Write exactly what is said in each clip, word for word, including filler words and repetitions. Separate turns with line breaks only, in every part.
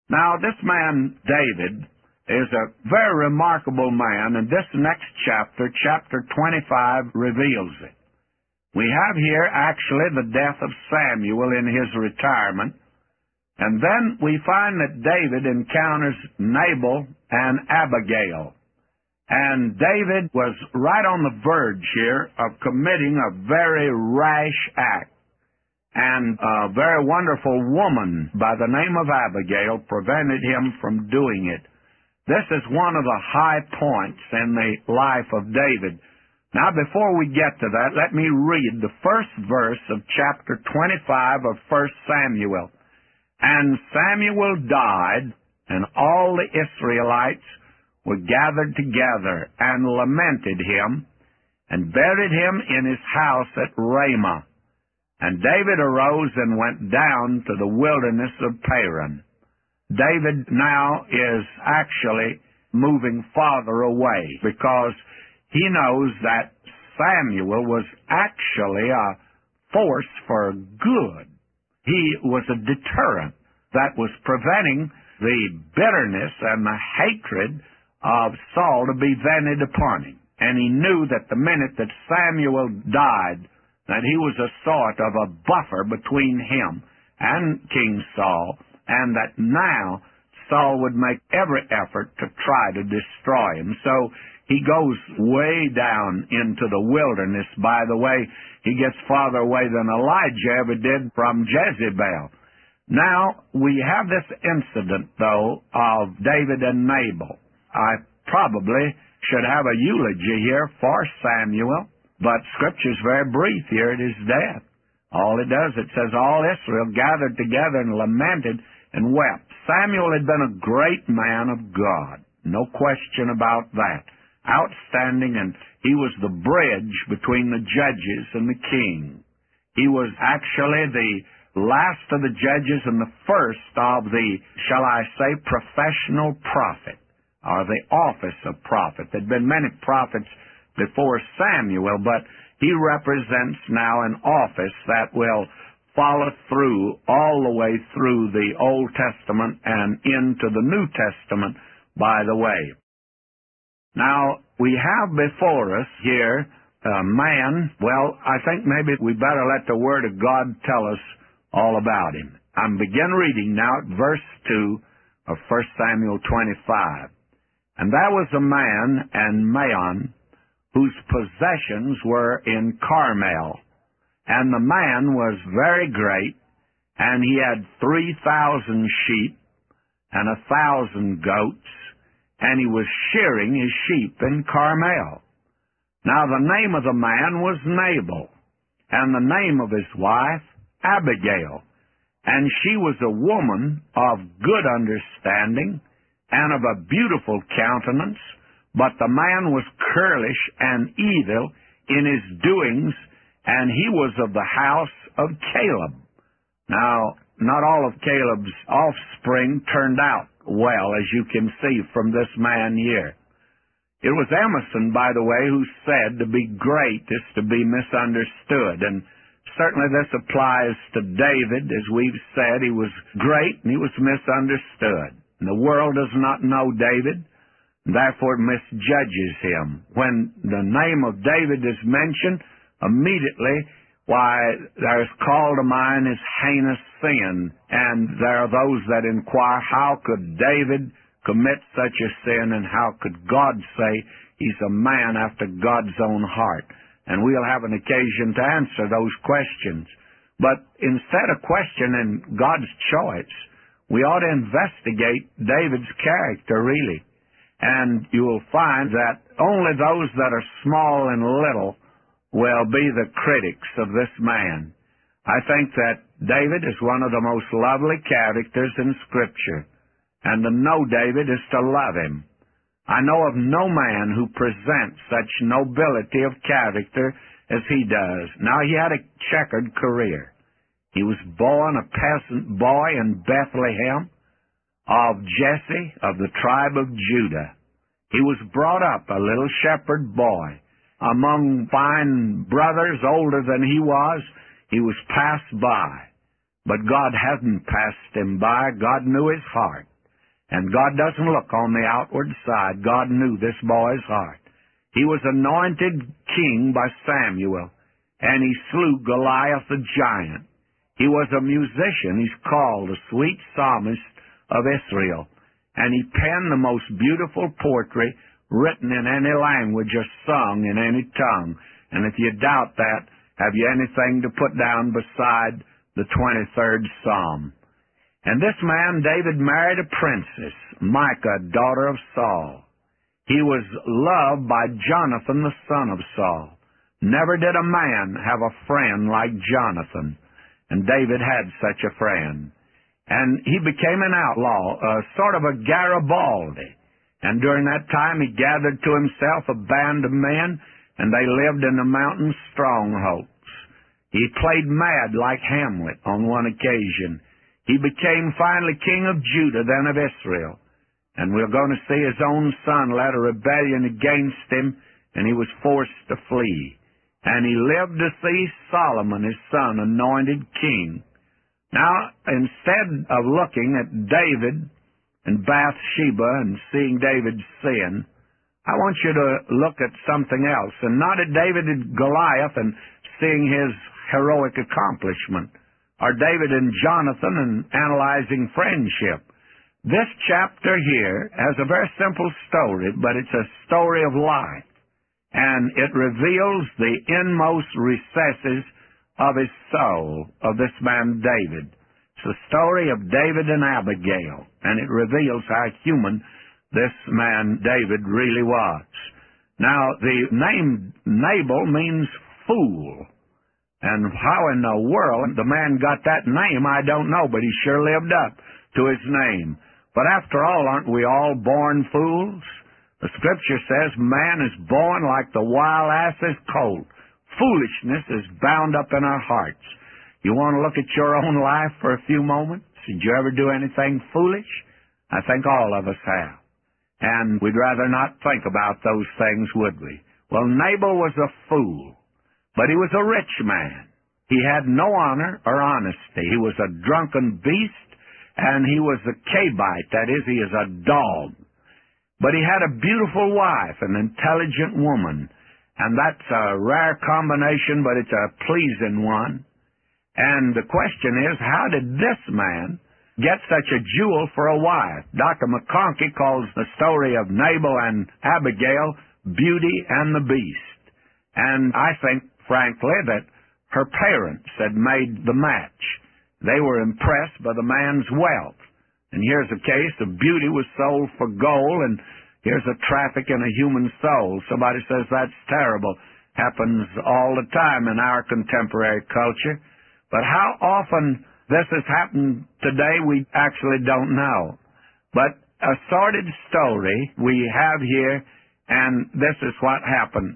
Now, this man, David, is a very remarkable man, and this next chapter, chapter twenty-five, reveals it. We have here actually the death of Samuel in his retirement, and then we find that David encounters Nabal and Abigail. And David was right on the verge here of committing a very rash act. And a very wonderful woman by the name of Abigail prevented him from doing it. This is one of the high points in the life of David. Now, before we get to that, let me read the first verse of chapter twenty-five of First Samuel. And Samuel died, and all the Israelites were gathered together and lamented him, and buried him in his house at Ramah. And David arose and went down to the wilderness of Paran. David now is actually moving farther away because he knows that Samuel was actually a force for good. He was a deterrent that was preventing the bitterness and the hatred of Saul to be vented upon him. And he knew that the minute that Samuel died, that he was a sort of a buffer between him and King Saul, and that now Saul would make every effort to try to destroy him. So he goes way down into the wilderness. By the way, he gets farther away than Elijah ever did from Jezebel. Now, we have this incident, though, of David and Nabal. I probably should have a eulogy here for Samuel, but Scripture's very brief here at his death. All it does, it says, all Israel gathered together and lamented and wept. Samuel had been a great man of God. No question about that. Outstanding, and he was the bridge between the judges and the king. He was actually the last of the judges and the first of the, shall I say, professional prophet, or the office of prophet. There had been many prophets before Samuel, but he represents now an office that will follow through all the way through the Old Testament and into the New Testament, by the way. Now, we have before us here a man, well, I think maybe we better let the Word of God tell us all about him. I'm begin reading now at verse two of First Samuel twenty-five. And there was a man and Maon, whose possessions were in Carmel. And the man was very great, and he had three thousand sheep and a thousand goats, and he was shearing his sheep in Carmel. Now the name of the man was Nabal, and the name of his wife Abigail, and she was a woman of good understanding and of a beautiful countenance, but the man was churlish and evil in his doings, and he was of the house of Caleb. Now, not all of Caleb's offspring turned out well, as you can see from this man here. It was Emerson, by the way, who said to be great is to be misunderstood, and certainly this applies to David. As we've said, he was great and he was misunderstood. And the world does not know David, therefore it misjudges him. When the name of David is mentioned, immediately, why, there's called to mind his heinous sin, and there are those that inquire, how could David commit such a sin, and how could God say he's a man after God's own heart? And we'll have an occasion to answer those questions. But instead of questioning God's choice, we ought to investigate David's character, really. And you will find that only those that are small and little will be the critics of this man. I think that David is one of the most lovely characters in Scripture. And to know David is to love him. I know of no man who presents such nobility of character as he does. Now, he had a checkered career. He was born a peasant boy in Bethlehem of Jesse of the tribe of Judah. He was brought up a little shepherd boy among fine brothers older than he was. He was passed by. But God hadn't passed him by. God knew his heart. And God doesn't look on the outward side. God knew this boy's heart. He was anointed king by Samuel, and he slew Goliath the giant. He was a musician. He's called the sweet psalmist of Israel. And he penned the most beautiful poetry written in any language or sung in any tongue. And if you doubt that, have you anything to put down beside the twenty-third Psalm? And this man, David, married a princess, Micah, daughter of Saul. He was loved by Jonathan, the son of Saul. Never did a man have a friend like Jonathan, and David had such a friend. And he became an outlaw, uh, sort of a Garibaldi. And during that time he gathered to himself a band of men, and they lived in the mountain strongholds. He played mad like Hamlet on one occasion. He became finally king of Judah, then of Israel. And we're going to see his own son led a rebellion against him, and he was forced to flee. And he lived to see Solomon, his son, anointed king. Now, instead of looking at David and Bathsheba and seeing David's sin, I want you to look at something else, and not at David and Goliath and seeing his heroic accomplishment, or David and Jonathan and analyzing friendship. This chapter here has a very simple story, but it's a story of life, and it reveals the inmost recesses of his soul, of this man David. It's the story of David and Abigail, and it reveals how human this man David really was. Now, the name Nabal means fool, and how in the world the man got that name, I don't know, but he sure lived up to his name. But after all, aren't we all born fools? The Scripture says man is born like the wild ass's colt. Foolishness is bound up in our hearts. You want to look at your own life for a few moments? Did you ever do anything foolish? I think all of us have. And we'd rather not think about those things, would we? Well, Nabal was a fool, but he was a rich man. He had no honor or honesty. He was a drunken beast, and he was a Chabite. That is, he is a dog. But he had a beautiful wife, an intelligent woman, and that's a rare combination, but it's a pleasing one. And the question is, how did this man get such a jewel for a wife? Doctor McConkie calls the story of Nabal and Abigail Beauty and the Beast. And I think, frankly, that her parents had made the match. They were impressed by the man's wealth. And here's a case of beauty was sold for gold, and here's a traffic in a human soul. Somebody says that's terrible. Happens all the time in our contemporary culture. But how often this has happened today, we actually don't know. But a sordid story we have here, and this is what happened.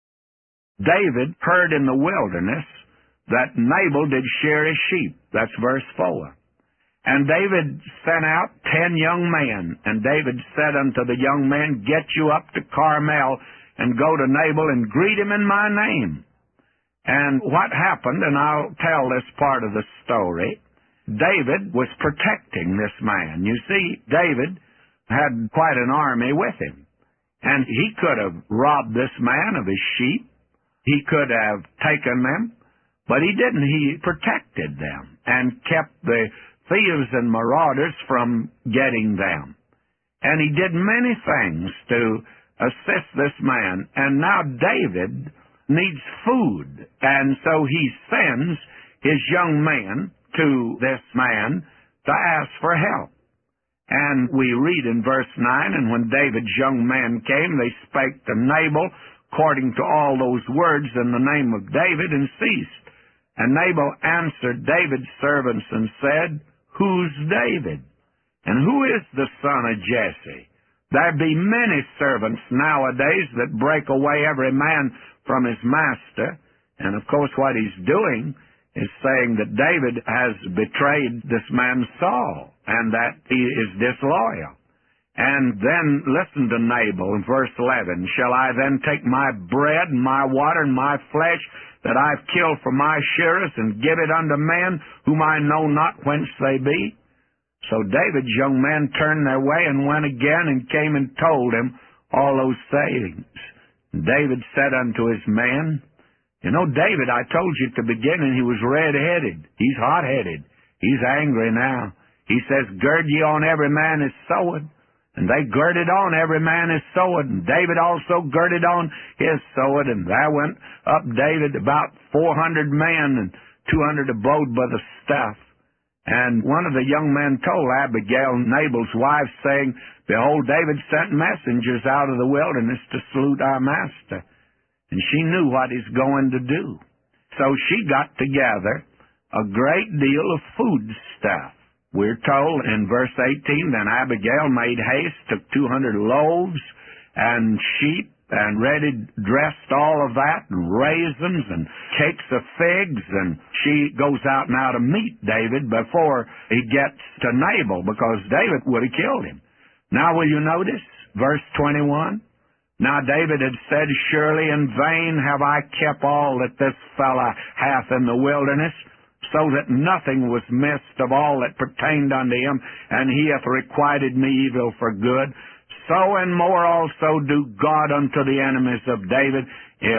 David heard in the wilderness that Nabal did shear his sheep. That's verse four. And David sent out ten young men, and David said unto the young men, Get you up to Carmel, and go to Nabal, and greet him in my name. And what happened, and I'll tell this part of the story, David was protecting this man. You see, David had quite an army with him, and he could have robbed this man of his sheep. He could have taken them, but he didn't. He protected them and kept the thieves and marauders from getting them. And he did many things to assist this man. And now David needs food, and so he sends his young men to this man to ask for help. And we read in verse nine, And when David's young men came, they spake to Nabal according to all those words in the name of David, and ceased. And Nabal answered David's servants and said, Who's David? And who is the son of Jesse? There be many servants nowadays that break away every man from his master. And of course what he's doing is saying that David has betrayed this man Saul, and that he is disloyal. And then listen to Nabal in verse eleven. Shall I then take my bread and my water and my flesh that I've killed for my shearers, and give it unto men whom I know not whence they be? So David's young men turned their way and went again and came and told him all those sayings. And David said unto his men, you know, David, I told you at the beginning he was red-headed. He's hot-headed. He's angry now. He says, gird ye on every man his sword. And they girded on every man his sword. And David also girded on his sword. And there went up David about four hundred men, and two hundred abode by the stuff. And one of the young men told Abigail, Nabal's wife, saying, behold, David sent messengers out of the wilderness to salute our master. And she knew what he's going to do. So she got together a great deal of food stuff. We're told in verse eighteen, then Abigail made haste, took two hundred loaves and sheep, and ready dressed all of that, and raisins and cakes of figs, and she goes out now to meet David before he gets to Nabal, because David would have killed him. Now will you notice verse twenty-one? Now David had said, surely in vain have I kept all that this fellow hath in the wilderness, so that nothing was missed of all that pertained unto him, and he hath requited me evil for good. So and more also do God unto the enemies of David, if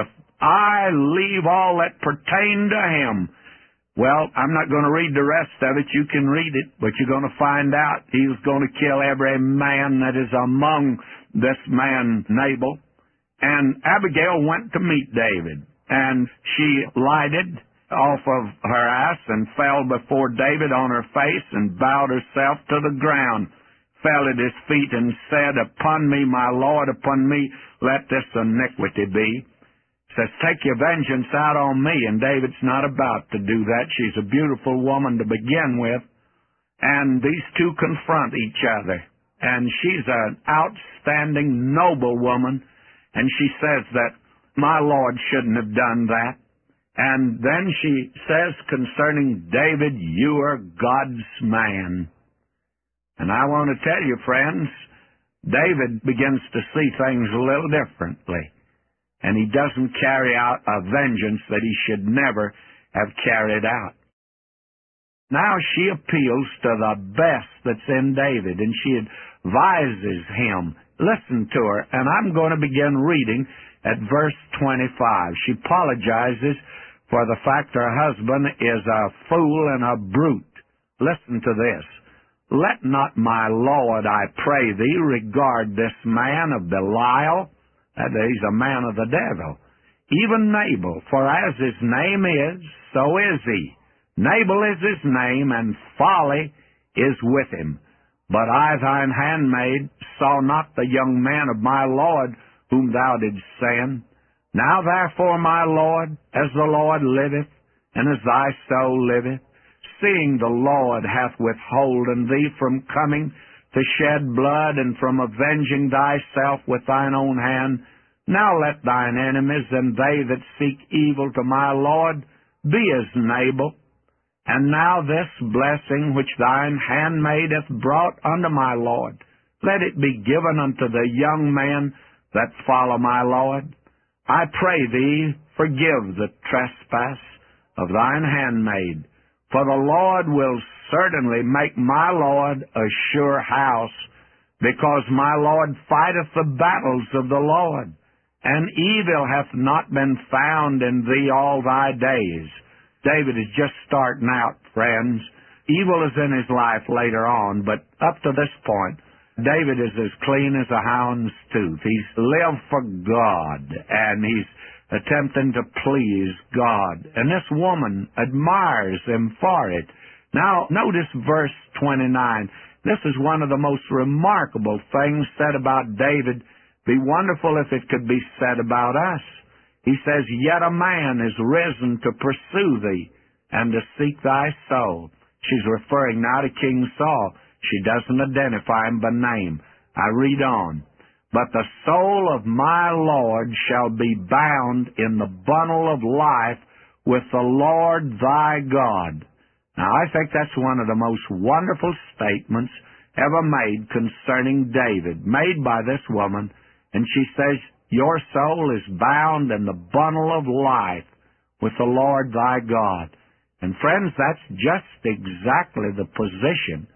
I leave all that pertain to him. Well, I'm not going to read the rest of it. You can read it, but you're going to find out he was going to kill every man that is among this man Nabal. And Abigail went to meet David, and she lighted off of her ass and fell before David on her face and bowed herself to the ground, fell at his feet and said, upon me, my Lord, upon me, let this iniquity be. Says, take your vengeance out on me, and David's not about to do that. She's a beautiful woman to begin with, and these two confront each other, and she's an outstanding, noble woman, and she says that my Lord shouldn't have done that. And then she says concerning David, you are God's man. And I want to tell you, friends, David begins to see things a little differently. And he doesn't carry out a vengeance that he should never have carried out. Now she appeals to the best that's in David, and she advises him. Listen to her, and I'm going to begin reading at verse twenty-five. She apologizes for the fact her husband is a fool and a brute. Listen to this. Let not my Lord, I pray thee, regard this man of Belial, that he's a man of the devil, even Nabal, for as his name is, so is he. Nabal is his name, and folly is with him. But I, thine handmaid, saw not the young man of my Lord, whom thou didst send. Now therefore, my Lord, as the Lord liveth, and as thy soul liveth, seeing the Lord hath withholden thee from coming to shed blood, and from avenging thyself with thine own hand, now let thine enemies and they that seek evil to my Lord be as Nabal. And now this blessing which thine handmaid hath brought unto my Lord, let it be given unto the young men that follow my Lord. I pray thee, forgive the trespass of thine handmaid, for the Lord will certainly make my Lord a sure house, because my Lord fighteth the battles of the Lord, and evil hath not been found in thee all thy days. David is just starting out, friends. Evil is in his life later on, but up to this point, David is as clean as a hound's tooth. He's lived for God, and he's attempting to please God. And this woman admires him for it. Now, notice verse twenty-nine. This is one of the most remarkable things said about David. Be wonderful if it could be said about us. He says, yet a man is risen to pursue thee and to seek thy soul. She's referring now to King Saul. She doesn't identify him by name. I read on. But the soul of my Lord shall be bound in the bundle of life with the Lord thy God. Now, I think that's one of the most wonderful statements ever made concerning David, made by this woman. And she says, your soul is bound in the bundle of life with the Lord thy God. And friends, that's just exactly the position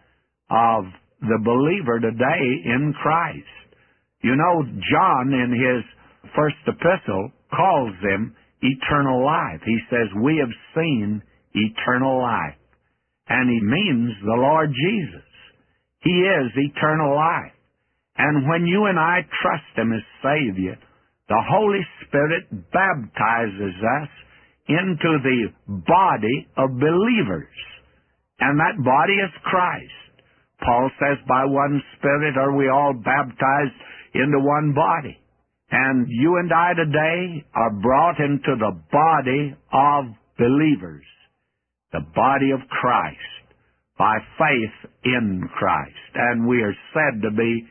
of the believer today in Christ. You know, John in his first epistle calls them eternal life. He says, we have seen eternal life. And he means the Lord Jesus. He is eternal life. And when you and I trust Him as Savior, the Holy Spirit baptizes us into the body of believers. And that body is Christ. Paul says, by one Spirit are we all baptized into one body. And you and I today are brought into the body of believers, the body of Christ, by faith in Christ. And we are said to be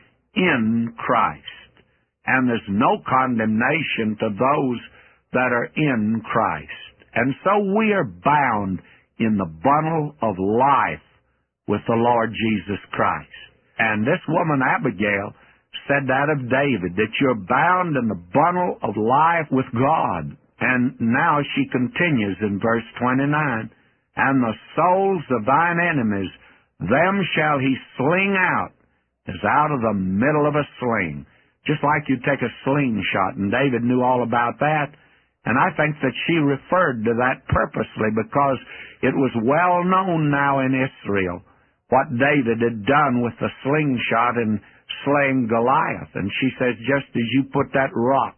in Christ. And there's no condemnation to those that are in Christ. And so we are bound in the bundle of life with the Lord Jesus Christ. And this woman, Abigail, said that of David, that you're bound in the bundle of life with God. And now she continues in verse twenty-nine, and the souls of thine enemies, them shall he sling out, as out of the middle of a sling. Just like you take a slingshot, and David knew all about that. And I think that she referred to that purposely because it was well known now in Israel what David had done with the slingshot and slaying Goliath. And she says, just as you put that rock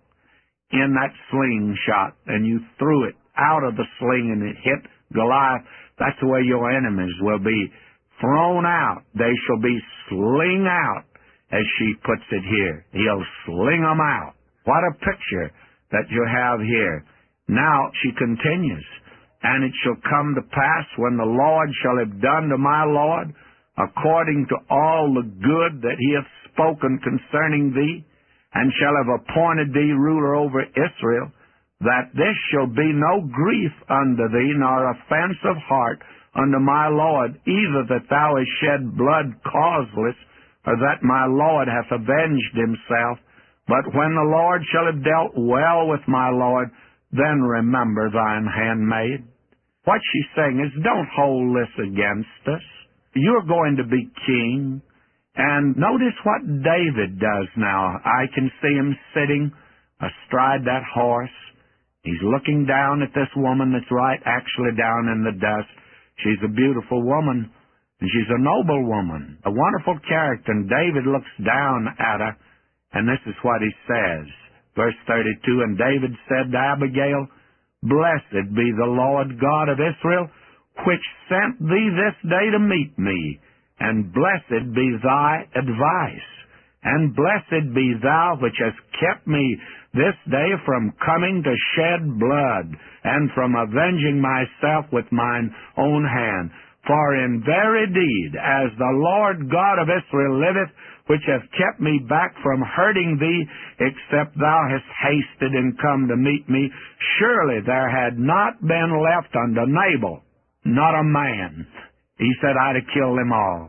in that slingshot and you threw it out of the sling and it hit Goliath, that's the way your enemies will be thrown out. They shall be sling out, as she puts it here. He'll sling them out. What a picture that you have here. Now she continues, and it shall come to pass when the Lord shall have done to my Lord according to all the good that he hath spoken concerning thee, and shall have appointed thee ruler over Israel, that this shall be no grief unto thee, nor offense of heart unto my Lord, either that thou hast shed blood causeless, or that my Lord hath avenged himself. But when the Lord shall have dealt well with my Lord, then remember thine handmaid. What she's saying is, don't hold this against us. You're going to be king. And notice what David does now. I can see him sitting astride that horse. He's looking down at this woman that's right actually down in the dust. She's a beautiful woman, and she's a noble woman, a wonderful character. And David looks down at her, and this is what he says. Verse thirty-two, and David said to Abigail, Blessed be the Lord God of Israel, which sent thee this day to meet me, and blessed be thy advice, and blessed be thou which hast kept me this day from coming to shed blood, and from avenging myself with mine own hand. For in very deed, as the Lord God of Israel liveth, which hath kept me back from hurting thee, except thou hast hasted and come to meet me, surely there had not been left unto Nabal, not a man. He said, I'd have killed them all.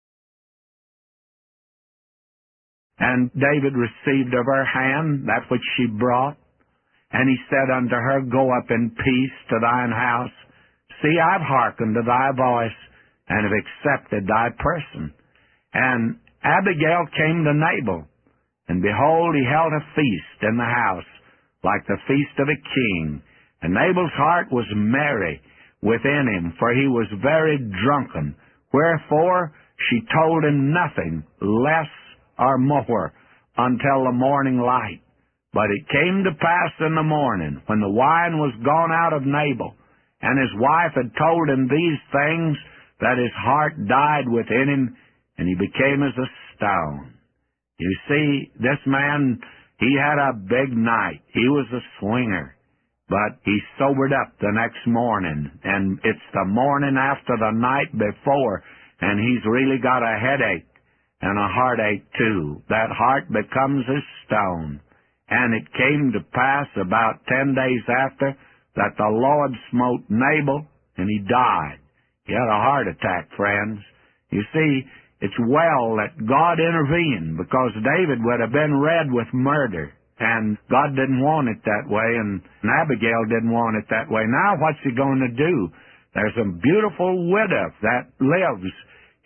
And David received of her hand that which she brought, and he said unto her, Go up in peace to thine house. See, I've hearkened to thy voice, and have accepted thy person. And Abigail came to Nabal, and behold, he held a feast in the house, like the feast of a king. And Nabal's heart was merry within him, for he was very drunken. Wherefore she told him nothing, less or more, until the morning light. But it came to pass in the morning, when the wine was gone out of Nabal, and his wife had told him these things, that his heart died within him, and he became as a stone. You see, this man, he had a big night. He was a swinger. But he sobered up the next morning, and it's the morning after the night before, and he's really got a headache and a heartache too. That heart becomes a stone. And it came to pass about ten days after that the Lord smote Nabal, and he died. He had a heart attack, friends. You see, it's well that God intervened, because David would have been red with murder, and God didn't want it that way, and Abigail didn't want it that way. Now what's he going to do? There's a beautiful widow that lives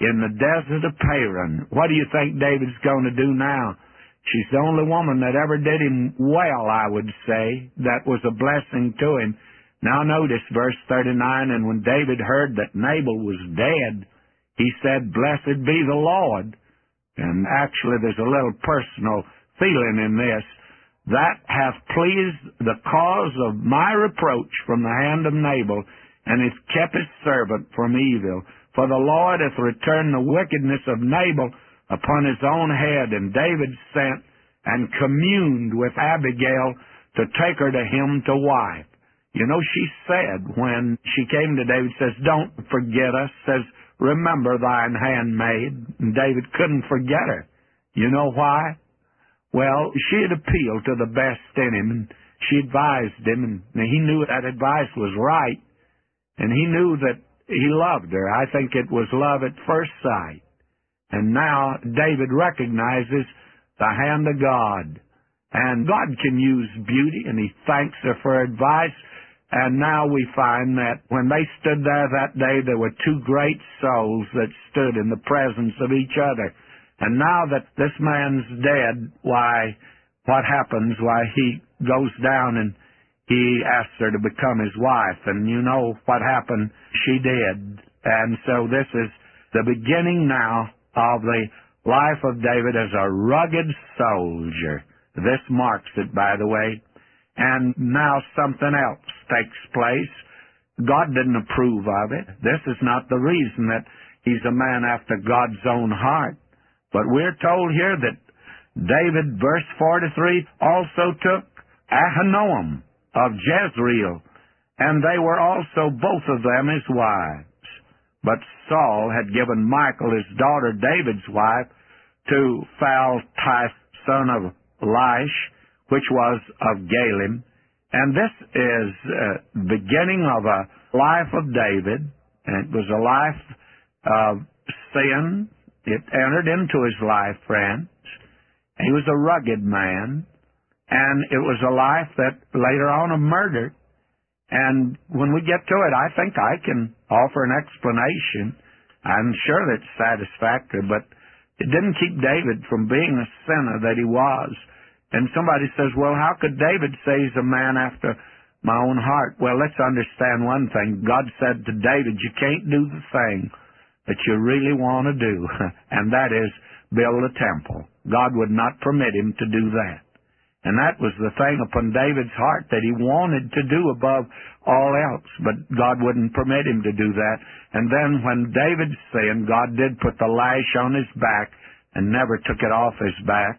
in the desert of Paran. What do you think David's going to do now? She's the only woman that ever did him well, I would say. That was a blessing to him. Now notice verse thirty-nine, and when David heard that Nabal was dead, he said, Blessed be the Lord. And actually there's a little personal feeling in this. That hath pleased the cause of my reproach from the hand of Nabal, and hath kept his servant from evil. For the Lord hath returned the wickedness of Nabal upon his own head. And David sent and communed with Abigail to take her to him to wife. You know, she said when she came to David, says, Don't forget us, says, Remember thine handmaid. And David couldn't forget her. You know why? Well, she had appealed to the best in him, and she advised him, and he knew that advice was right, and he knew that he loved her. I think it was love at first sight. And now David recognizes the hand of God. And God can use beauty, and he thanks her for advice. And now we find that when they stood there that day, there were two great souls that stood in the presence of each other. And now that this man's dead, why, what happens? Why, he goes down and he asks her to become his wife. And you know what happened? She did. And so this is the beginning now of the life of David as a rugged soldier. This marks it, by the way. And now something else takes place. God didn't approve of it. This is not the reason that he's a man after God's own heart. But we're told here that David, verse forty-three, also took Ahinoam of Jezreel, and they were also both of them his wives. But Saul had given Michal, his daughter, David's wife, to Phaltai, son of Laish, which was of Galim. And this is the uh, beginning of a life of David, and it was a life of sin. It entered into his life, friends. He was a rugged man, and it was a life that later on of murder. And when we get to it, I think I can offer an explanation. I'm sure that's satisfactory, but it didn't keep David from being a sinner that he was. And somebody says, well, how could David say he's a man after my own heart? Well, let's understand one thing. God said to David, you can't do the thing that you really want to do, and that is build a temple. God would not permit him to do that. And that was the thing upon David's heart that he wanted to do above all else, but God wouldn't permit him to do that. And then when David sinned, God did put the lash on his back and never took it off his back.